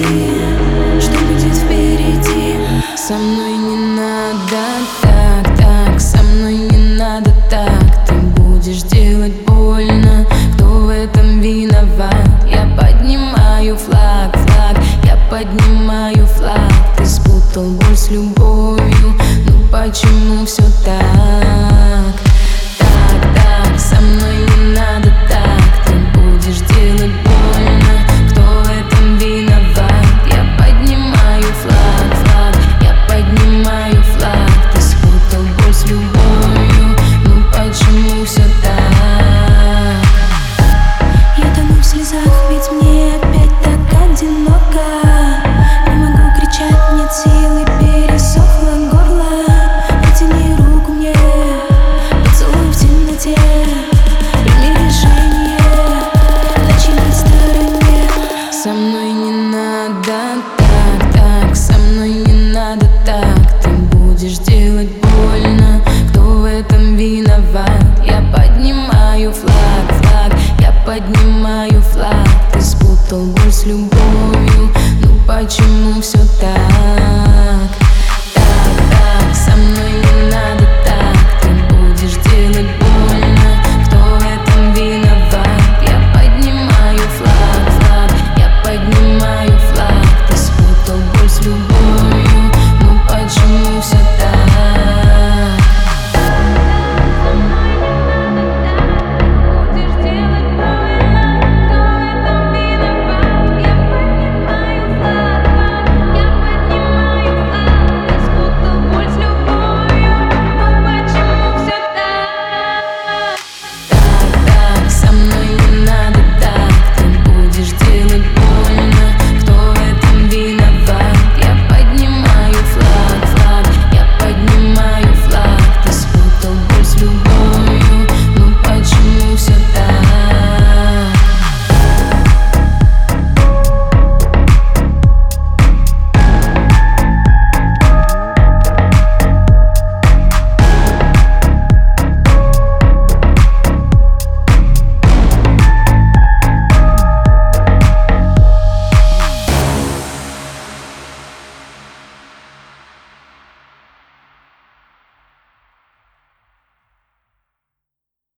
впереди, что будет впереди. Со мной не надо так, со мной не надо так. Ты будешь делать больно, кто в этом виноват? Я поднимаю флаг, я поднимаю флаг. Ты спутал боль с любовью, ну почему все так? Так, со мной не надо так. Ты будешь делать больно, кто в этом виноват? Я поднимаю флаг, я поднимаю флаг. Ты спутал боль с любовью, ну почему все так? Я тону в слезах, ведь мне опять так одиноко. Не могу кричать, нет силы, пересохло горло. Протяни руку мне, поцелуй в темноте. Прими решение, на чьей стороне. Со мной не надо так, со мной не надо так. Ты будешь делать больно, кто в этом виноват? Я поднимаю флаг, я поднимаю флаг. Ты спутал боль с любовью, ну почему все так?